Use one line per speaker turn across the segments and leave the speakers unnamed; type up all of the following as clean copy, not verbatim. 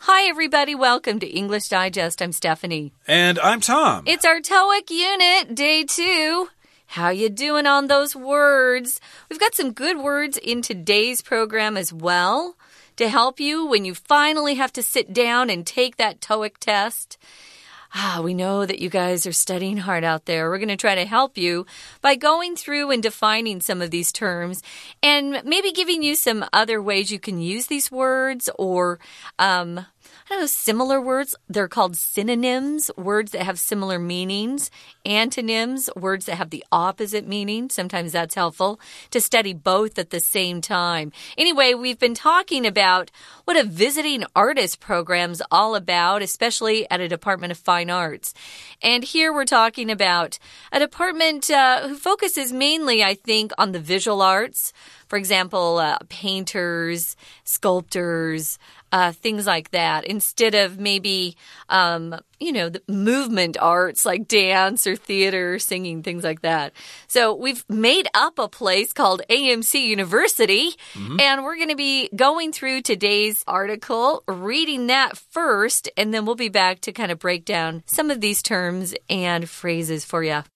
Hi, everybody. Welcome to English Digest. I'm Stephanie.
And I'm Tom.
It's our TOEIC unit, day 2. How you doing on those words? We've got some good words in today's program as well to help you when you finally have to sit down and take that TOEIC test. We know that you guys are studying hard out there. We're going to try to help you by going through and defining some of these terms and maybe giving you some other ways you can use these words or I don't know, similar words. They're called synonyms, words that have similar meanings. Antonyms, words that have the opposite meaning. Sometimes that's helpful to study both at the same time. Anyway, we've been talking about what a visiting artist program's all about, especially at a Department of Fine Arts. And here we're talking about a department who focuses mainly, I think, on the visual arts. For example, painters, sculptors, things like that, instead of maybe, the movement arts like dance or theater, singing, things like that. So we've made up a place called AMC University, and we're going to be going through today's article, reading that first, and then we'll be back to kind of break down some of these terms and phrases for you.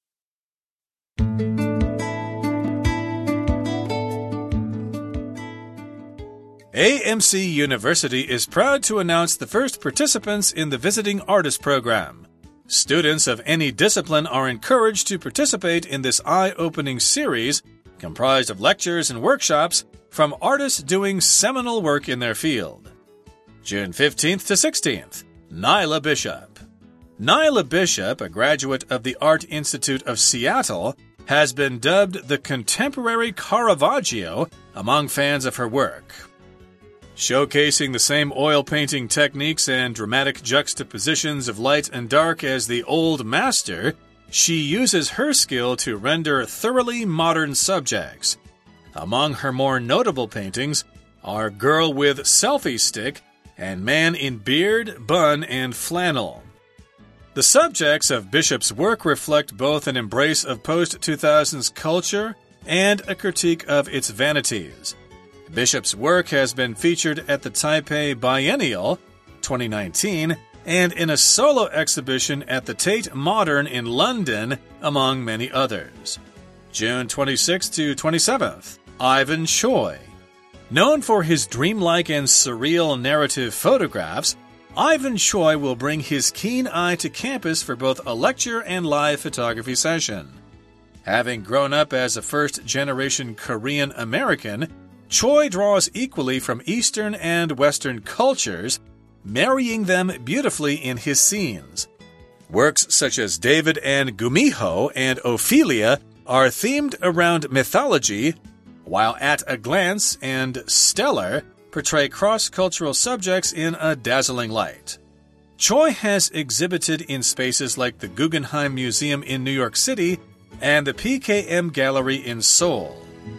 AMC University is proud to announce the first participants in the Visiting Artist Program. Students of any discipline are encouraged to participate in this eye-opening series comprised of lectures and workshops from artists doing seminal work in their field. June 15th to 16th, Nyla Bishop. Nyla Bishop, a graduate of the Art Institute of Seattle, has been dubbed the contemporary Caravaggio among fans of her work. Showcasing the same oil painting techniques and dramatic juxtapositions of light and dark as the old master, she uses her skill to render thoroughly modern subjects. Among her more notable paintings are Girl with Selfie Stick and Man in Beard, Bun, and Flannel. The subjects of Bishop's work reflect both an embrace of post-2000s culture and a critique of its vanities. Bishop's work has been featured at the Taipei Biennial 2019 and in a solo exhibition at the Tate Modern in London, among many others. June 26th to 27th, Ivan Choi. Known for his dreamlike and surreal narrative photographs, Ivan Choi will bring his keen eye to campus for both a lecture and live photography session. Having grown up as a first-generation Korean American, Choi draws equally from Eastern and Western cultures, marrying them beautifully in his scenes. Works such as David and Gumiho and Ophelia are themed around mythology, while At a Glance and Stellar portray cross-cultural subjects in a dazzling light. Choi has exhibited in spaces like the Guggenheim Museum in New York City and the PKM Gallery in Seoul.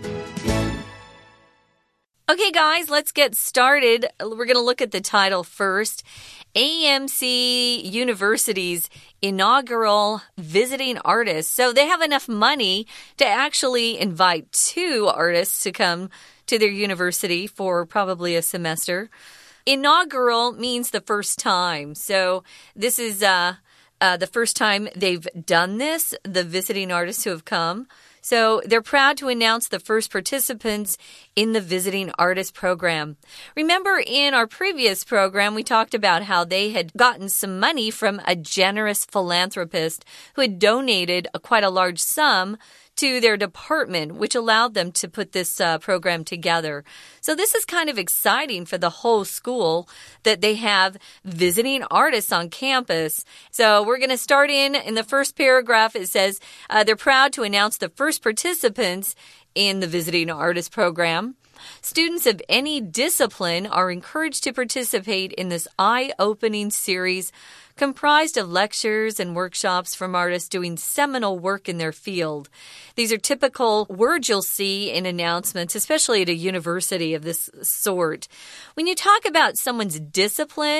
Okay, guys, let's get started. We're going to look at the title first. AMC University's inaugural visiting artists. So they have enough money to actually invite 2 artists to come to their university for probably a semester. Inaugural means the first time. So this is the first time they've done this, the visiting artists who have come. So they're proud to announce the first participants in the Visiting Artist Program. Remember, in our previous program, we talked about how they had gotten some money from a generous philanthropist who had donated quite a large sum to their department, which allowed them to put this program together. So this is kind of exciting for the whole school that they have visiting artists on campus. So we're going to start in the first paragraph. It says they're proud to announce the first participants in the Visiting Artist Program. Students of any discipline are encouraged to participate in this eye-opening series comprised of lectures and workshops from artists doing seminal work in their field. These are typical words you'll see in announcements, especially at a university of this sort. When you talk about someone's discipline,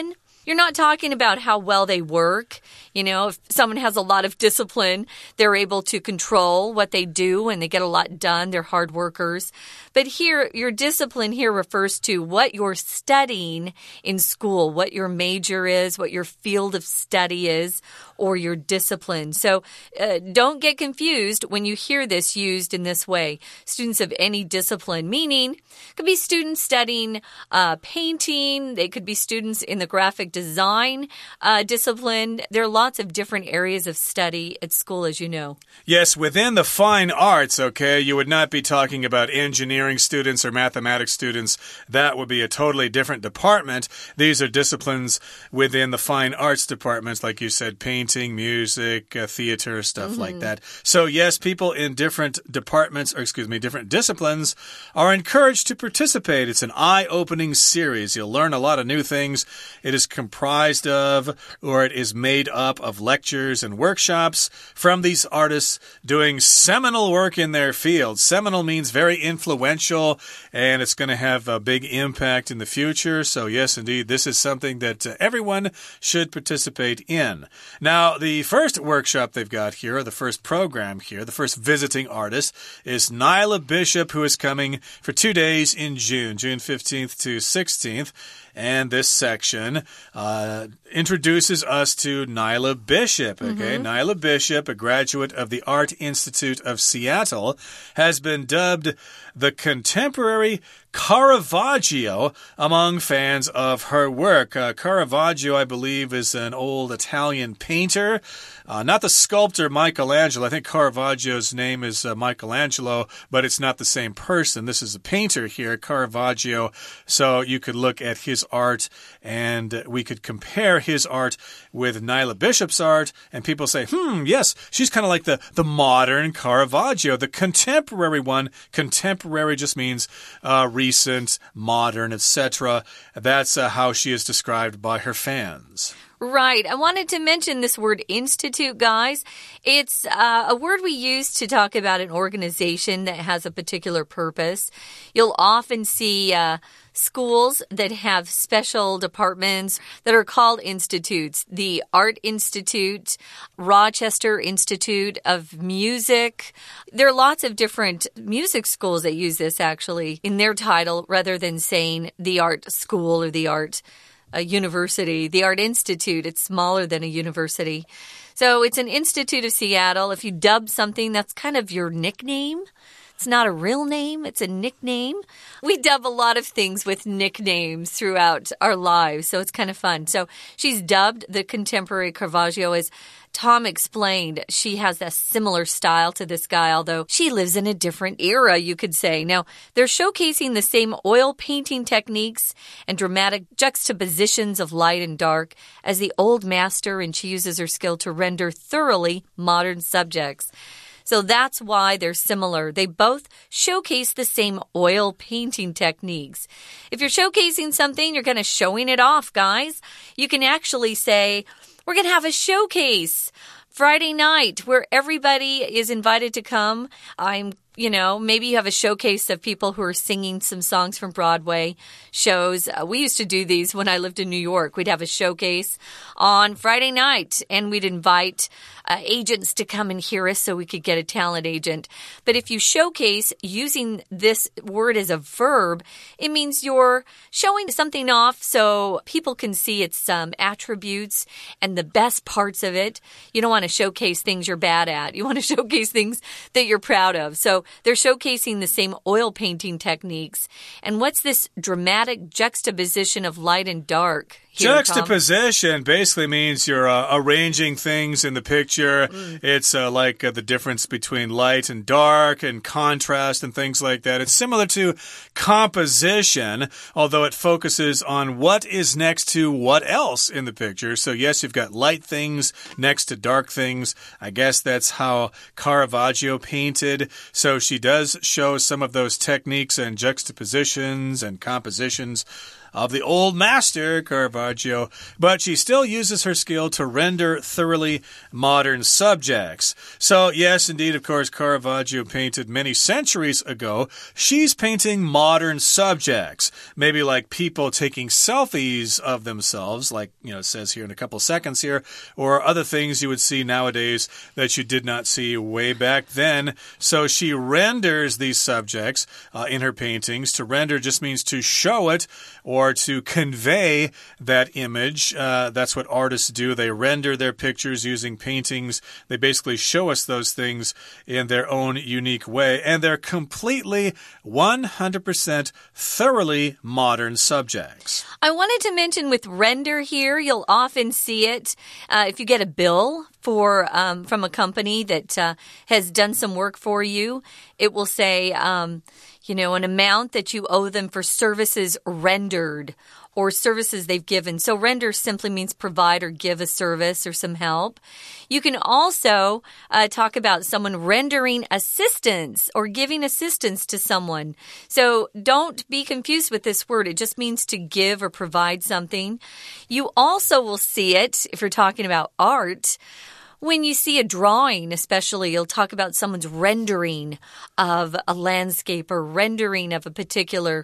You're not talking about how well they work. You know, if someone has a lot of discipline, they're able to control what they do and they get a lot done. They're hard workers. But here, your discipline here refers to what you're studying in school, what your major is, what your field of study is, or your discipline. So don't get confused when you hear this used in this way. Students of any discipline, meaning could be students studying painting. They could be students in the graphic design discipline. There are lots of different areas of study at school, as you know.
Yes, within the fine arts, okay, you would not be talking about engineering students or mathematics students. That would be a totally different department. These are disciplines within the fine arts departments, like you said, painting, music, theater, stuff like that. So yes, people in different departments, or excuse me, different disciplines are encouraged to participate. It's an eye-opening series. You'll learn a lot of new things. It is comprised of, or it is made up of lectures and workshops from these artists doing seminal work in their field. Seminal means very influential, and it's going to have a big impact in the future. So yes, indeed, this is something that everyone should participate in. Now, the first workshop they've got here, or the first program here, the first visiting artist is Nyla Bishop, who is coming for 2 days in June 15th to 16th. And this section introduces us to Nyla Bishop. Okay, Nyla Bishop, a graduate of the Art Institute of Seattle, has been dubbed the contemporary Caravaggio among fans of her work. Caravaggio, I believe, is an old Italian painter. Not the sculptor Michelangelo. I think Caravaggio's name is Michelangelo, but it's not the same person. This is a painter here, Caravaggio. So you could look at his art and we could compare his art with Nyla Bishop's art, and people say, yes, she's kind of like the modern Caravaggio, the contemporary one. Contemporary just means recent, modern, etc. That's how she is described by her fans.
Right. I wanted to mention this word institute, guys. It's a word we use to talk about an organization that has a particular purpose. You'll often see schools that have special departments that are called institutes. The Art Institute, Rochester Institute of Music. There are lots of different music schools that use this actually in their title rather than saying the art school or the art a university. The Art Institute, it's smaller than a university. So it's an Institute of Seattle. If you dub something, that's kind of your nickname. It's not a real name, it's a nickname. We dub a lot of things with nicknames throughout our lives, so it's kind of fun. So she's dubbed the contemporary Caravaggio. As Tom explained, she has a similar style to this guy, although she lives in a different era, you could say. Now, they're showcasing the same oil painting techniques and dramatic juxtapositions of light and dark as the old master, and she uses her skill to render thoroughly modern subjects. So that's why they're similar. They both showcase the same oil painting techniques. If you're showcasing something, you're kind of showing it off, guys. You can actually say, we're going to have a showcase Friday night where everybody is invited to come. Maybe you have a showcase of people who are singing some songs from Broadway shows. We used to do these when I lived in New York. We'd have a showcase on Friday night, and we'd invite agents to come and hear us so we could get a talent agent. But if you showcase using this word as a verb, it means you're showing something off so people can see its attributes and the best parts of it. You don't want to showcase things you're bad at. You want to showcase things that you're proud of. So they're showcasing the same oil painting techniques. And what's this dramatic juxtaposition of light and dark?
Juxtaposition basically means you're arranging things in the picture. It's like the difference between light and dark and contrast and things like that. It's similar to composition, although it focuses on what is next to what else in the picture. So yes, you've got light things next to dark things. I guess that's how Caravaggio painted. So she does show some of those techniques and juxtapositions and compositions of the old master, Caravaggio, but she still uses her skill to render thoroughly modern subjects. So, yes, indeed, of course, Caravaggio painted many centuries ago. She's painting modern subjects, maybe like people taking selfies of themselves, like, it says here in a couple seconds here, or other things you would see nowadays that you did not see way back then. So she renders these subjects in her paintings. To render just means to show it or to convey that image. That's what artists do. They render their pictures using paintings. They basically show us those things in their own unique way, and they're completely 100% thoroughly modern subjects.
I wanted to mention with render here, you'll often see it if you get a bill from a company that has done some work for you. It will say, an amount that you owe them for services rendered or services they've given. So render simply means provide or give a service or some help. You can also talk about someone rendering assistance or giving assistance to someone. So don't be confused with this word. It just means to give or provide something. You also will see it if you're talking about art. When you see a drawing, especially, you'll talk about someone's rendering of a landscape or rendering of a particular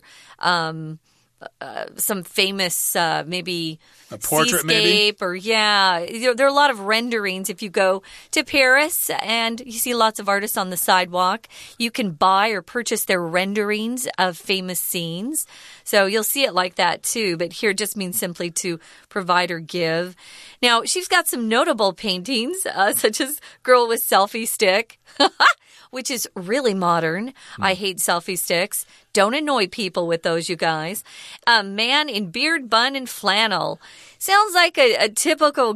some famous maybe
a portrait
seascape, or there are a lot of renderings. If you go to Paris and you see lots of artists on the sidewalk, you can buy or purchase their renderings of famous scenes. So you'll see it like that too, but here it just means simply to provide or give. Now, she's got some notable paintings, such as Girl with Selfie Stick, which is really modern. I hate selfie sticks. Don't annoy people with those, you guys. A man in beard, bun, and flannel. Sounds like a typical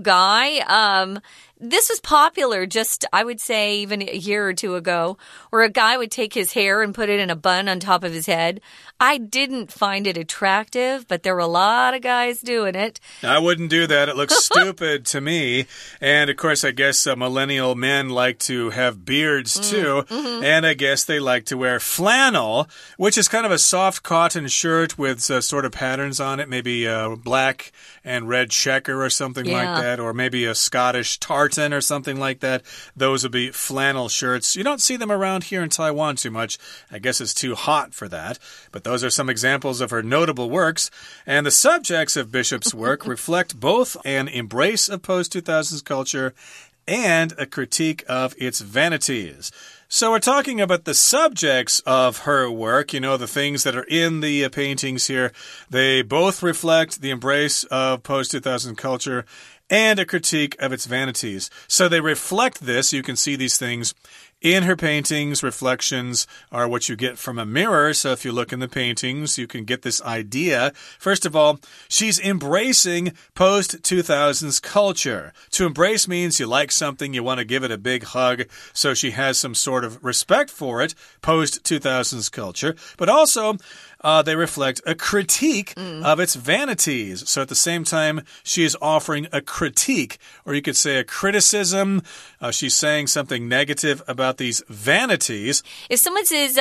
guy. This was popular just, I would say, even a year or two ago, where a guy would take his hair and put it in a bun on top of his head. I didn't find it attractive, but there were a lot of guys doing it.
I wouldn't do that. It looks stupid to me. And, of course, I guess millennial men like to have beards, too. And I guess they like to wear flannel, which is kind of a soft cotton shirt with sort of patterns on it, maybe black and red checker or something like that, or maybe a Scottish tartan or something like that. Those would be flannel shirts. You don't see them around here in Taiwan too much. I guess it's too hot for that. But those are some examples of her notable works. And the subjects of Bishop's work reflect both an embrace of post-2000s culture and a critique of its vanities. So we're talking about the subjects of her work, the things that are in the paintings here. They both reflect the embrace of post-2000 culture and a critique of its vanities. So they reflect this. You can see these things in her paintings. Reflections are what you get from a mirror. So if you look in the paintings, you can get this idea. First of all, she's embracing post-2000s culture. To embrace means you like something, you want to give it a big hug. So she has some sort of respect for it, post-2000s culture. But also, they reflect a critique of its vanities. So at the same time, she is offering a critique, or you could say a criticism. She's saying something negative about these vanities.
If someone says,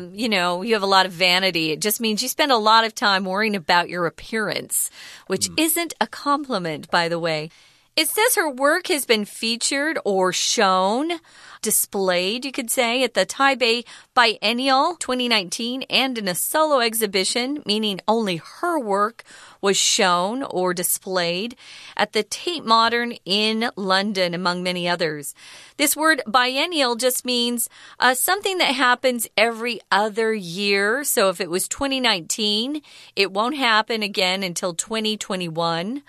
you have a lot of vanity, it just means you spend a lot of time worrying about your appearance, which isn't a compliment, by the way. It says her work has been featured or shown, displayed, you could say, at the Taipei Biennial 2019 and in a solo exhibition, meaning only her work was shown or displayed at the Tate Modern in London, among many others. This word biennial just means something that happens every other year. So if it was 2019, it won't happen again until 2021.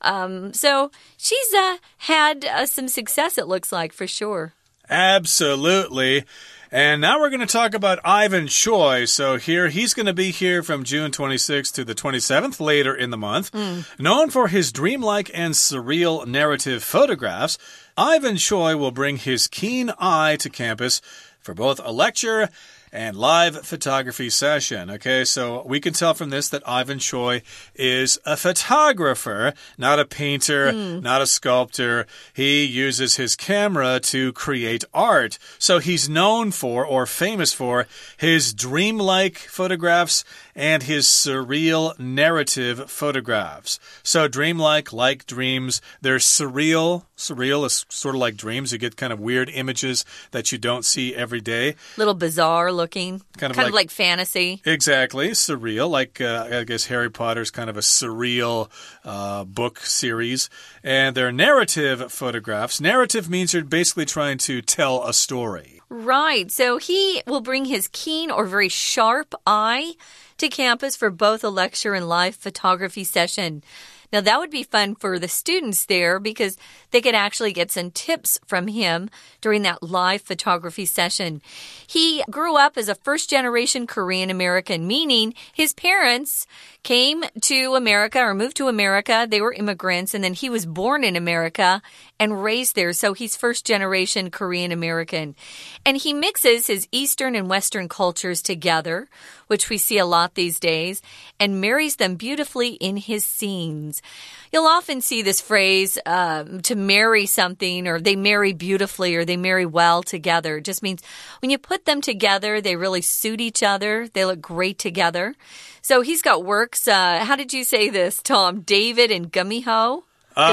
So she's had some success, it looks like, for sure.
Absolutely. And now we're going to talk about Ivan Choi. So he's going to be here from June 26th to the 27th later in the month. Known for his dreamlike and surreal narrative photographs, Ivan Choi will bring his keen eye to campus for both a lecture and live photography session. Okay, so we can tell from this that Ivan Choi is a photographer, not a painter, not a sculptor. He uses his camera to create art. So he's known for, or famous for, his dreamlike photographs and his surreal narrative photographs. So dreamlike, like dreams, they're surreal. Surreal is sort of like dreams. You get kind of weird images that you don't see every day.
Little bizarre looking. Kind of like fantasy.
Exactly. Surreal. Like, I guess Harry Potter's kind of a surreal book series. And they're narrative photographs. Narrative means you're basically trying to tell a story.
Right. So he will bring his keen or very sharp eye to campus for both a lecture and live photography session. Now, that would be fun for the students there because they could actually get some tips from him during that live photography session. He grew up as a first-generation Korean American, meaning his parents came to America or moved to America. They were immigrants, and then he was born in America and raised there. So he's first-generation Korean American. And he mixes his Eastern and Western cultures together, which we see a lot these days, and marries them beautifully in his scenes. You'll often see this phrase, to marry something, or they marry beautifully, or they marry well together. It just means when you put them together, they really suit each other. They look great together. So he's got works. How did you say this, Tom? David and Gumiho?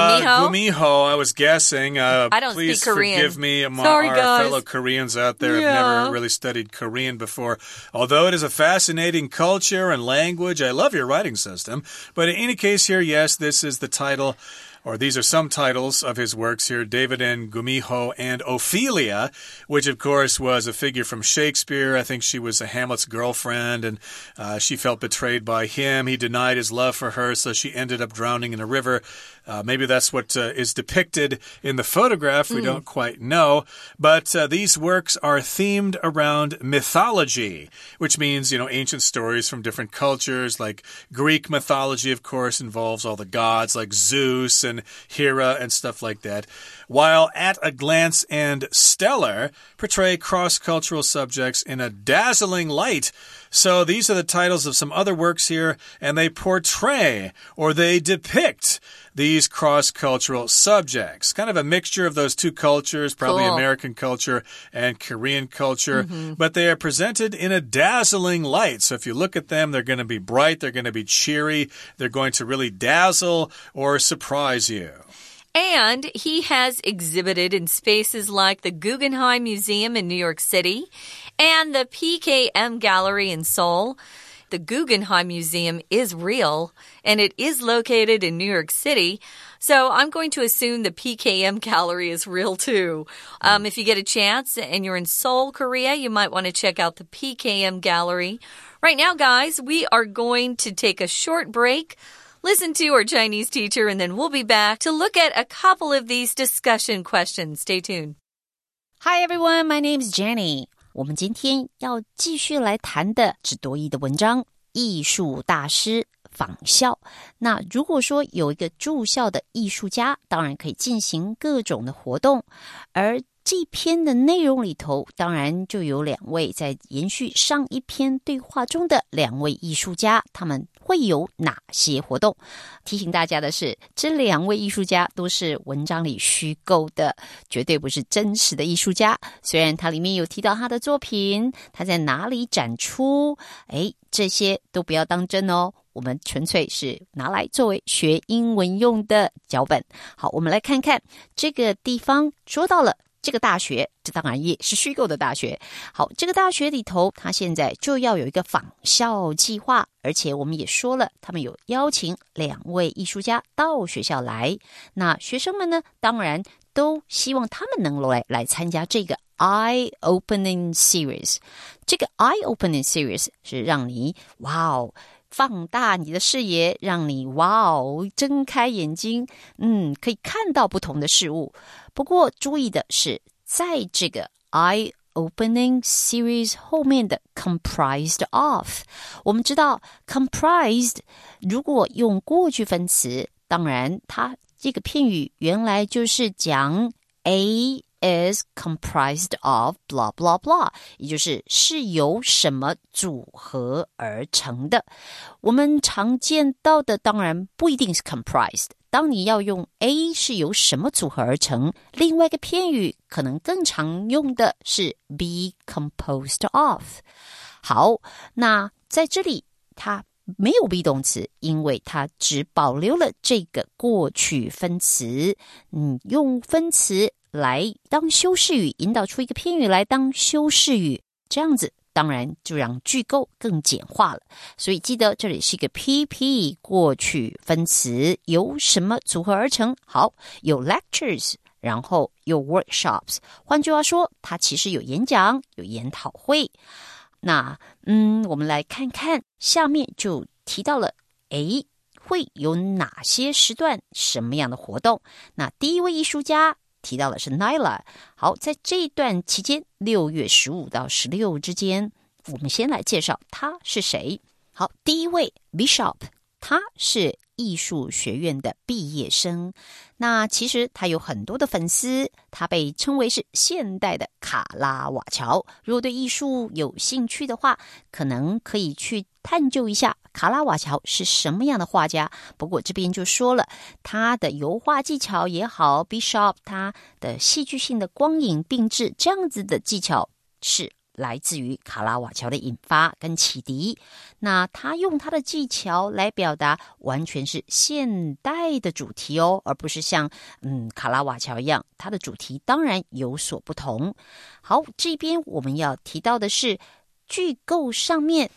Gumiho, I was guessing.
I don't
please
speak Korean.
Forgive me,
Sorry,
our
guys.
fellow Koreans out there. I've never really studied Korean before. Although it is a fascinating culture and language, I love your writing system. But in any case here, yes, this is the title. Or these are some titles of his works here, David and Gumiho and Ophelia, which of course was a figure from Shakespeare. I think she was Hamlet's girlfriend, and she felt betrayed by him. He denied his love for her, so she ended up drowning in a river. Maybe that's what is depicted in the photograph. We don't quite know. But these works are themed around mythology, which means, ancient stories from different cultures. Like Greek mythology, of course, involves all the gods like Zeus and Hera and stuff like that. While At a Glance and Stellar portray cross-cultural subjects in a dazzling light. So these are the titles of some other works here, and they portray or they depict these cross-cultural subjects. Kind of a mixture of those two cultures, probably American culture and Korean culture, but they are presented in a dazzling light. So if you look at them, they're going to be bright, they're going to be cheery, they're going to really dazzle or surprise you.
And he has exhibited in spaces like the Guggenheim Museum in New York City and the PKM Gallery in Seoul. The Guggenheim Museum is real, and it is located in New York City. So I'm going to assume the PKM Gallery is real too. If you get a chance and you're in Seoul, Korea, you might want to check out the PKM Gallery. Right now, guys, we are going to take a short break. Listen to our Chinese teacher, and then we'll be back to look at a couple of these discussion questions. Stay tuned.
Hi everyone, my name is Jenny. 我们今天要继续来谈的是多益的文章，艺术大师仿效。那如果说有一个住校的艺术家，当然可以进行各种的活动，而这篇的内容里头，当然就有两位在延续上一篇对话中的两位艺术家，他们会有哪些活动？提醒大家的是，这两位艺术家都是文章里虚构的，绝对不是真实的艺术家。虽然它里面有提到他的作品，他在哪里展出，这些都不要当真哦。我们纯粹是拿来作为学英文用的脚本。好，我们来看看这个地方说到了这个大学，这当然也是虚构的大学。好，这个大学里头，他现在就要有一个仿效计划，而且我们也说了，他们有邀请两位艺术家到学校来。那学生们呢，当然都希望他们能来参加这个 Eye-Opening Series。这个 Eye-Opening Series 是让你放大你的视野，让你睁开眼睛，可以看到不同的事物。不过注意的是，在这个 Eye-Opening Series 后面的 comprised of， 我们知道 comprised 如果用过去分词，当然它这个片语原来就是讲 A is comprised of blah blah blah， 也就是是由什么组合而成的。我们常见到的当然不一定是 comprised， 当你要用 A 是由什么组合而成，另外一个片语可能更常用的是 be composed of。 好，那在这里它没有 be 动词，因为它只保留了这个过去分词。用分词来当修饰语，引导出一个片语来当修饰语，这样子当然就让句构更简化了。所以记得这里是一个 PP 过去分词，由什么组合而成？好，有 lectures， 然后有 workshops， 换句话说，它其实有演讲，有研讨会。那我们来看看下面就提到了会有哪些时段，什么样的活动。那第一位艺术家提到的是 Nyla。 好，在这一段期间6月15到16之间，我们先来介绍他是谁。好，第一位 Bishop， 他是艺术学院的毕业生。那其实他有很多的粉丝，他被称为是现代的卡拉瓦乔。如果对艺术有兴趣的话，可能可以去探究一下卡拉瓦乔是什么样的画家。不过这边就说了，他的油画技巧也好， Bishop 他的戏剧性的光影并置，这样子的技巧是来自于卡拉瓦乔的引发跟启迪。那他用他的技巧来表达完全是现代的主题哦，而不是像卡拉瓦乔一样，他的主题当然有所不同。好，这边我们要提到的是句构上面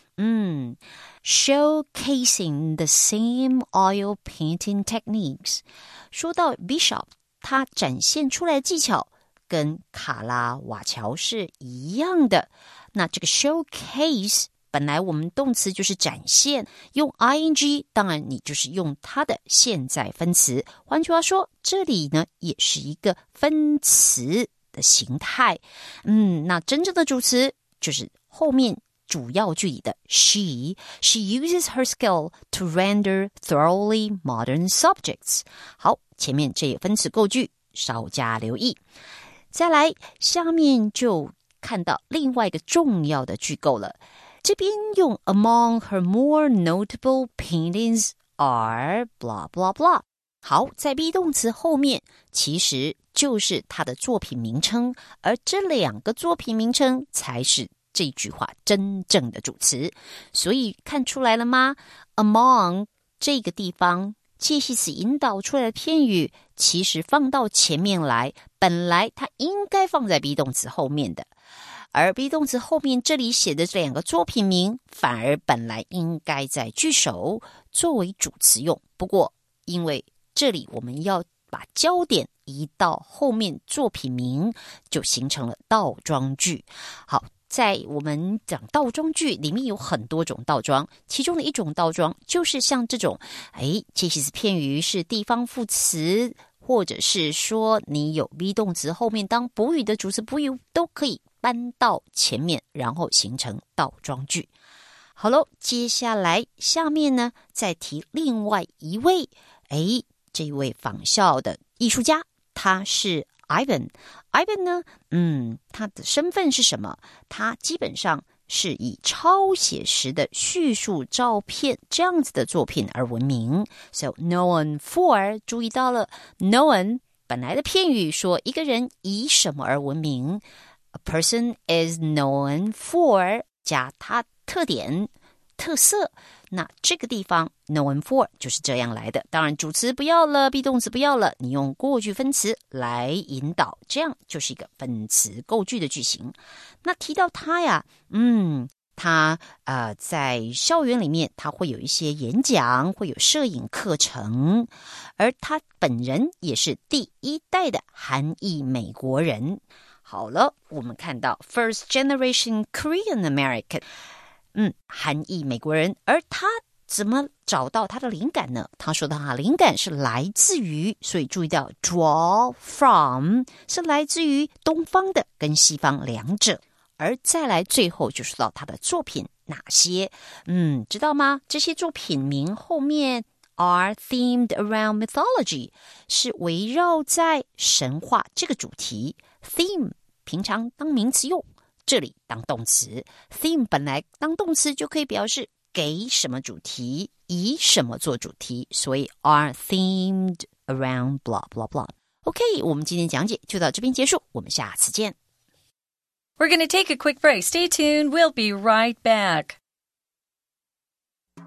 showcasing the same oil painting techniques。 说到 Bishop， 他展现出来的技巧跟卡拉瓦乔是一样的。那这个 showcase 本来我们动词就是展现，用 ing 当然你就是用它的现在分词。换句话说，这里呢也是一个分词的形态。那真正的主词就是后面主要句里的 She uses her skill to render thoroughly modern subjects。 好，前面这些分词构句稍加留意。再来，下面就看到另外一个重要的句构了。这边用 Among her more notable paintings are blah blah blah。 好，在 be 动词后面其实就是它的作品名称，而这两个作品名称才是这句话真正的主词。所以看出来了吗？ Among 这个地方介系词引导出来的片语，其实放到前面来，本来它应该放在 be 动词后面的，而 be 动词后面这里写的这两个作品名，反而本来应该在句首作为主词用。不过因为这里我们要把焦点移到后面作品名，就形成了倒装句。好，在我们讲倒装句里面有很多种倒装，其中的一种倒装就是像这种介系词片语是地方副词，或者是说你有 be 动词后面当补语的主词补语都可以搬到前面，然后形成倒装句。好了，接下来下面呢再提另外一位这一位仿效的艺术家，他是 Ivan 呢他的身份是什么？他基本上是以超写实的叙述照片这样子的作品而闻名。 So known for， 注意到了 known 本来的片语说一个人以什么而闻名， A person is known for 加他特点特色，那这个地方 known for 就是这样来的。当然主词不要了， be 动词不要了，你用过去分词来引导，这样就是一个分词构句的句型。那提到他呀，他在校园里面他会有一些演讲，会有摄影课程，而他本人也是第一代的韩裔美国人。好了，我们看到 first generation Korean American，韩裔美国人，而他怎么找到他的灵感呢？他说他的灵感是来自于，所以注意到 draw from 是来自于东方的跟西方两者。而再来最后就说到他的作品哪些，知道吗？这些作品名后面 are themed around mythology， 是围绕在神话这个主题。 theme 平常当名词用，这里当动词。 theme 本来当动词就可以表示给什么主题，以什么做主题，所以 are themed around blah blah blah。 OK， 我们今天讲解就到这边结束，我们下次见。
We're going to take a quick break. Stay tuned. We'll be right back.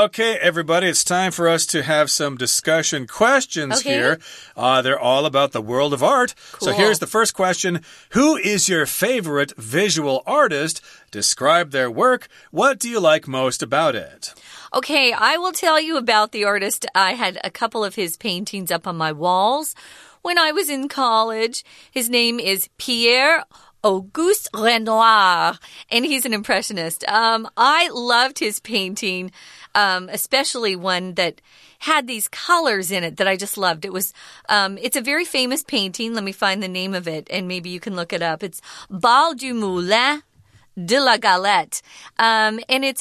Okay, everybody, it's time for us to have some discussion questions here. They're all about the world of art.
Cool.
So here's the first question. Who is your favorite visual artist? Describe their work. What do you like most about it?
Okay, I will tell you about the artist. I had a couple of his paintings up on my walls when I was in college. His name is Pierre-Auguste Renoir, and he's an impressionist. I loved his painting, especially one that had these colors in it that I just loved. It was, it's a very famous painting. Let me find the name of it, and maybe you can look it up. It's Bal du Moulin de la Galette. And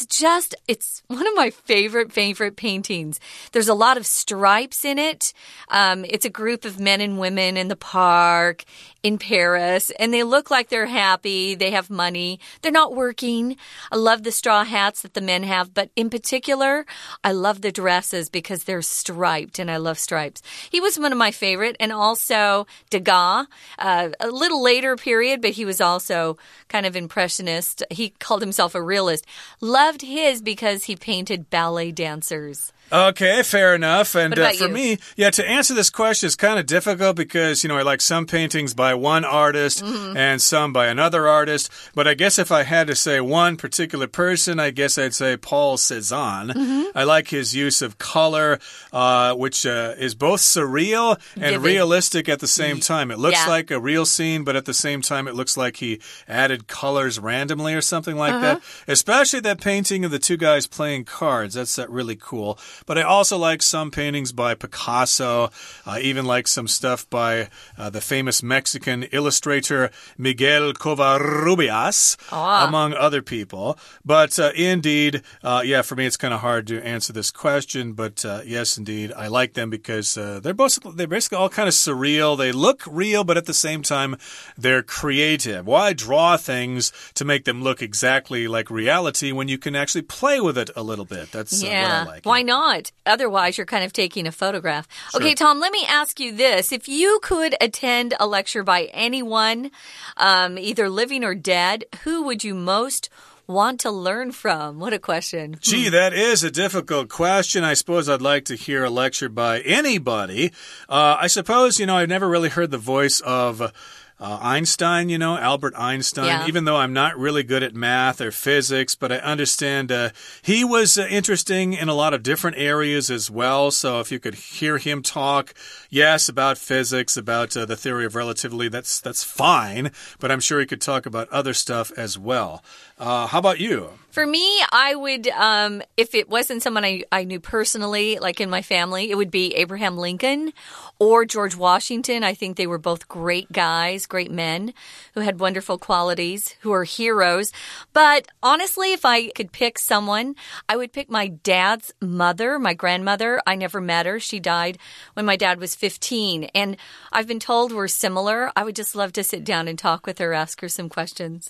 it's one of my favorite paintings. There's a lot of stripes in it. It's a group of men and women in the park in Paris, and they look like they're happy. They have money. They're not working. I love the straw hats that the men have, but in particular, I love the dresses because they're striped, and I love stripes. He was one of my favorite, and also Degas, a little later period, but he was also kind of impressionist. He called himself a realist. Loved his because he painted ballet dancers.
Okay, fair enough. And for
you?
me, to answer this question is kind of difficult because, I like some paintings by one artist and some by another artist. But I guess if I had to say one particular person, I guess I'd say Paul Cézanne. I like his use of color, which is both surreal and realistic at the same time. It looks like a real scene, but at the same time, it looks like he added colors randomly or something like that. Especially that painting of the two guys playing cards. That's really cool. But I also like some paintings by Picasso, even like some stuff by the famous Mexican illustrator Miguel Covarrubias, among other people. But indeed, for me, it's kind of hard to answer this question. But yes, indeed, I like them because they're basically all kind of surreal. They look real, but at the same time, they're creative. Why draw things to make them look exactly like reality when you can actually play with it a little bit? That's what I like.
Why not? Otherwise, you're kind of taking a photograph. Sure. Okay, Tom, let me ask you this. If you could attend a lecture by anyone, either living or dead, who would you most want to learn from? What a question.
Gee, that is a difficult question. I suppose I'd like to hear a lecture by anybody. I suppose, I've never really heard the voice of Einstein, Albert Einstein, even though I'm not really good at math or physics, but I understand he was interesting in a lot of different areas as well. So if you could hear him talk, yes, about physics, about the theory of relativity, that's fine. But I'm sure he could talk about other stuff as well. How about you?
For me, I would, if it wasn't someone I knew personally, like in my family, it would be Abraham Lincoln or George Washington. I think they were both great guys, great men who had wonderful qualities, who are heroes. But honestly, if I could pick someone, I would pick my dad's mother, my grandmother. I never met her. She died when my dad was 15. And I've been told we're similar. I would just love to sit down and talk with her, ask her some questions.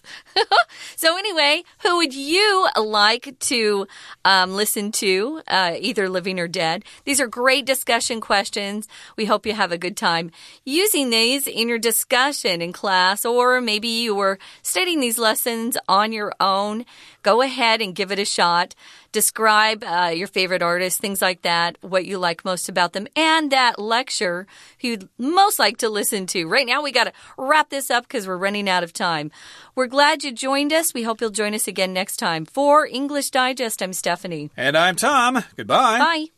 So anyway, who would you like to listen to, either living or dead? These are great discussion questions. We hope you have a good time using these in your discussion in class, or maybe you were studying these lessons on your own. Go ahead and give it a shot. Describe your favorite artist, things like that, what you like most about them, and that lecture you'd most like to listen to. Right now, we got to wrap this up because we're running out of time. We're glad you joined us. We hope you'll join us again next time. For English Digest, I'm Stephanie.
And I'm Tom. Goodbye.
Bye.